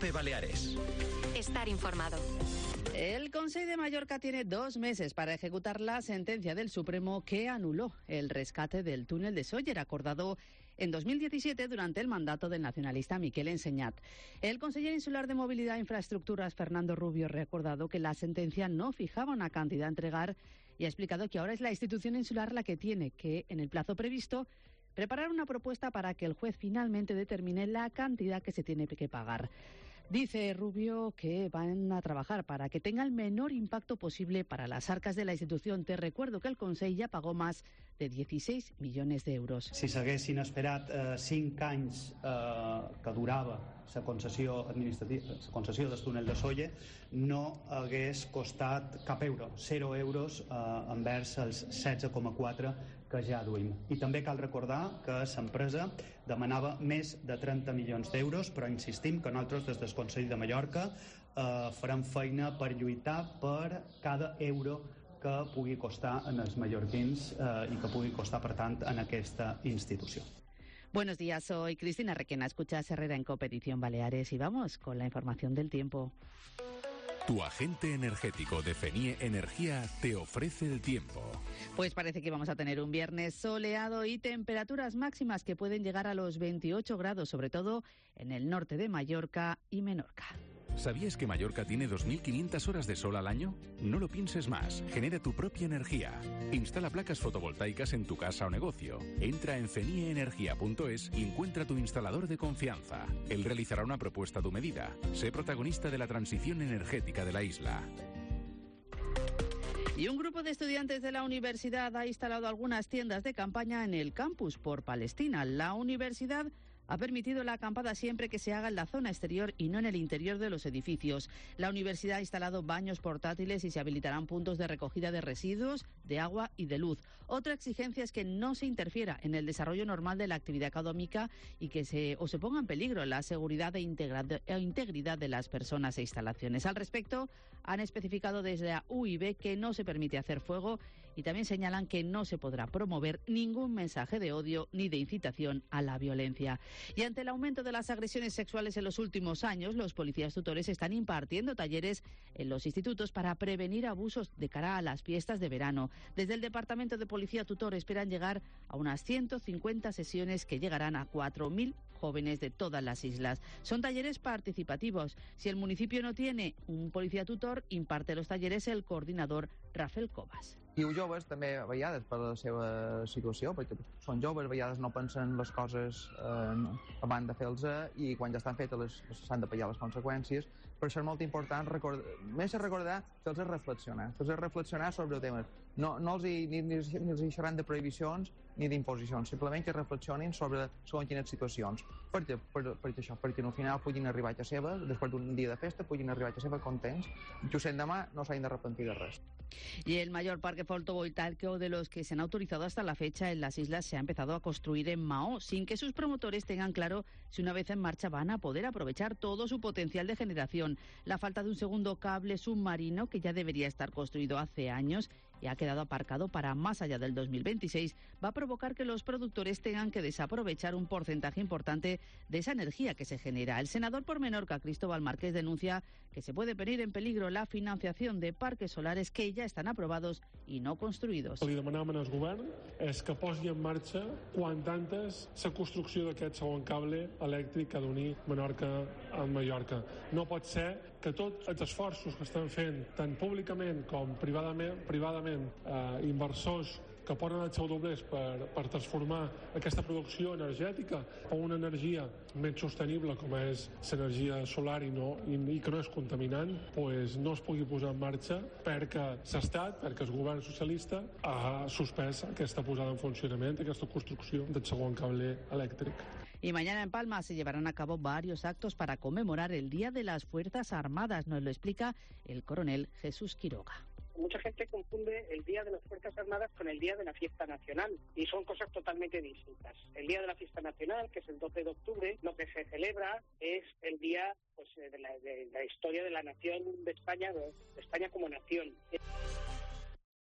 COPE Baleares. Estar informado. El Consell de Mallorca tiene 2 meses para ejecutar la sentencia del Supremo que anuló el rescate del túnel de Sóller acordado en 2017 durante el mandato del nacionalista Miquel Enseñat. El consejero insular de Movilidad e Infraestructuras, Fernando Rubio, ha recordado que la sentencia no fijaba una cantidad a entregar y ha explicado que ahora es la institución insular la que tiene que, en el plazo previsto, preparar una propuesta para que el juez finalmente determine la cantidad que se tiene que pagar. Dice Rubio que van a trabajar para que tenga el menor impacto posible para las arcas de la institución. Te recuerdo que el Consell ja pagó más de 16 milions d'euros. Si s'haguessin esperat 5 anys que durava la concessió administrativa, la concessió del túnel de Sóller, no hagués costat cap euro, 0 euros envers els 16,4 que ja duim. I també cal recordar que l'empresa demanava més de 30 milions d'euros, però insistim que nosaltres des del Consell de Mallorca farem feina per lluitar per cada euro que pugui costar en els mallorquins i que pugui costar, per tant, en aquesta institució. Buenos días, soy Cristina Requena, escuchas Herrera en COPE Edición Baleares y vamos con la información del tiempo. Tu agente energético de FENIE Energía te ofrece el tiempo. Pues parece que vamos a tener un viernes soleado y temperaturas máximas que pueden llegar a los 28 grados, sobre todo en el norte de Mallorca y Menorca. ¿Sabías que Mallorca tiene 2.500 horas de sol al año? No lo pienses más. Genera tu propia energía. Instala placas fotovoltaicas en tu casa o negocio. Entra en fenieenergia.es y encuentra tu instalador de confianza. Él realizará una propuesta a tu medida. Sé protagonista de la transición energética de la isla. Y un grupo de estudiantes de la universidad ha instalado algunas tiendas de campaña en el campus por Palestina. La universidad ha permitido la acampada siempre que se haga en la zona exterior y no en el interior de los edificios. La universidad ha instalado baños portátiles y se habilitarán puntos de recogida de residuos, de agua y de luz. Otra exigencia es que no se interfiera en el desarrollo normal de la actividad académica y que se ponga en peligro la seguridad e integridad de las personas e instalaciones. Al respecto, han especificado desde la UIB que no se permite hacer fuego y también señalan que no se podrá promover ningún mensaje de odio ni de incitación a la violencia. Y ante el aumento de las agresiones sexuales en los últimos años, los policías tutores están impartiendo talleres en los institutos para prevenir abusos de cara a las fiestas de verano. Desde el Departamento de Policía Tutor esperan llegar a unas 150 sesiones que llegarán a 4.000 jóvenes de todas las islas. Son talleres participativos. Si el municipio no tiene un policía tutor, imparte los talleres el coordinador Rafael Cobas. I els joves també a vegades per la seva situació, perquè són joves, a vegades no pensen les coses abans de fer-les i quan ja estan fetes s'han de pagar les conseqüències. Per això és molt important més recordar, fer-los reflexionar sobre el tema. No els deixaran de prohibicions ni d'imposicions, simplement que reflexionin sobre segons quines situacions. Per això, perquè al final puguin arribar a casa seva, després d'un dia de festa, puguin arribar a casa seva contents i que ho sent demà no s'hagin d'arrepentir de res. Y el mayor parque fotovoltaico de los que se han autorizado hasta la fecha en las islas se ha empezado a construir en Mahó, sin que sus promotores tengan claro si una vez en marcha van a poder aprovechar todo su potencial de generación. La falta de un segundo cable submarino, que ya debería estar construido hace años y ha quedado aparcado para más allá del 2026, va a provocar que los productores tengan que desaprovechar un porcentaje importante de esa energía que se genera. El senador por Menorca, Cristóbal Márquez, denuncia que se puede poner en peligro la financiación de parques solares que ya están aprobados i no construïdos. El que li demanàvem al govern és que posi en marxa quant antes la construcció d'aquest segon cable elèctric que ha d'unir Menorca amb Mallorca. No pot ser que tots els esforços que estan fent, tant públicament com privadament, inversors que ponen els seus doblers per transformar aquesta producció energètica a una energia més sostenible com és l'energia solar i que no és contaminant, pues no es pugui posar en marxa perquè l'Estat, perquè el govern socialista ha suspès aquesta posada en funcionament, aquesta construcció del segon cable elèctric. Y mañana en Palma se llevarán a cabo varios actos para conmemorar el Día de las Fuerzas Armadas. Nos lo explica el coronel Jesús Quiroga. Mucha gente confunde el Día de las Fuerzas Armadas con el Día de la Fiesta Nacional y son cosas totalmente distintas. El Día de la Fiesta Nacional, que es el 12 de octubre, lo que se celebra es el día de la historia de la nación de España como nación.